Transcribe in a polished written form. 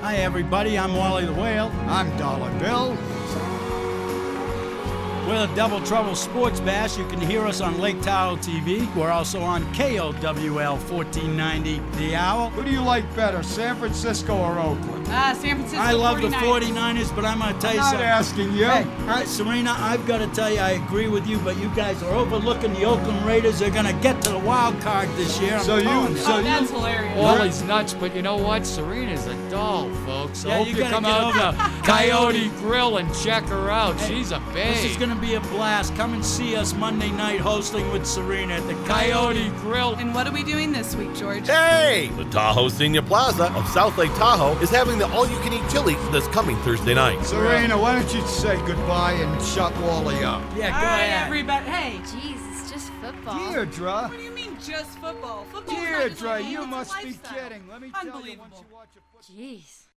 Hi, everybody. I'm Wally the Whale. I'm Dollar Bill. We're the Double Trouble Sports Bash. You can hear us on Lake Tahoe TV. We're also on KOWL 1490 The Hour. Who do you like better, San Francisco or Oakland? San Francisco. I love 49ers. the 49ers, but I'm going to tell you I'm not something. asking you. Hey, Serena, I've got to tell you, I agree with you, but you guys are overlooking the Oakland Raiders. They're going to get to the wild card this year. That's hilarious. Wally's nuts, but you know what? Serena's a doll, folks. I Yeah, hope you you gotta come get out over to Coyote Grill and check her out. She's a babe. This is going to be a blast. Come and see us Monday night hosting with Serena at the Coyote Grill. And what are we doing this week, George? Hey! The Tahoe Senior Plaza of South Lake Tahoe is having the all-you-can-eat chili this coming Thursday night. Serena, why don't you say goodbye and shut Wally up? Yeah, All go right, ahead. everybody. Hey, Jeez, it's just football. Deirdre. what do you mean just football? Football's not just a Deirdre, game, you it's a must be lifestyle. kidding. Let me tell you, once Unbelievable. you watch a football... Jeez.